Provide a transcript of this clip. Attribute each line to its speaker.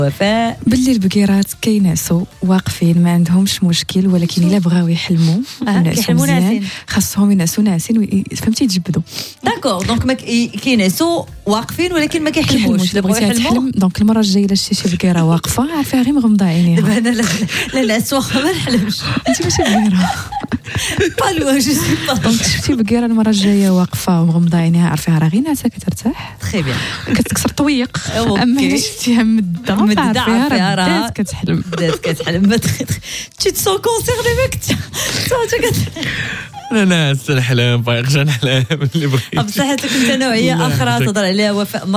Speaker 1: وفاء
Speaker 2: باللي البقيرات كينعسوا واقفين ما عندهمش مشكل، ولكن الا بغاو يحلموا ينعسوا مزيان خاصهم ينعسوا ناعسين فهمتي يتجبدوا.
Speaker 1: داكور دونك كينعسوا واقفين ولكن ما كيحلموش.
Speaker 2: الا بغيتي تحلم دونك المره الجايه الا شتي بقيره واقفه عارفاها غير مغمضه عينيها.
Speaker 1: دابا انا لا نعس واخا ما نحلمش.
Speaker 2: انت ماشي بقيره
Speaker 1: بالو جو سي با.
Speaker 2: دونك شفتي بقيره المره الجايه واقفه ومغمضه عينيها عارفاها راه غير نعسه كترتاح
Speaker 1: تري بيان
Speaker 2: كتكسر طويق. اما الا شفتيها مدة عارفاها راه بدات كتحلم
Speaker 1: ما تي تسون كونسيرني ماك
Speaker 3: انا نعس الحلم باغي نحلم اللي بغيت.
Speaker 1: بصح انت نوعيه اخرى تهضر عليها وفاء.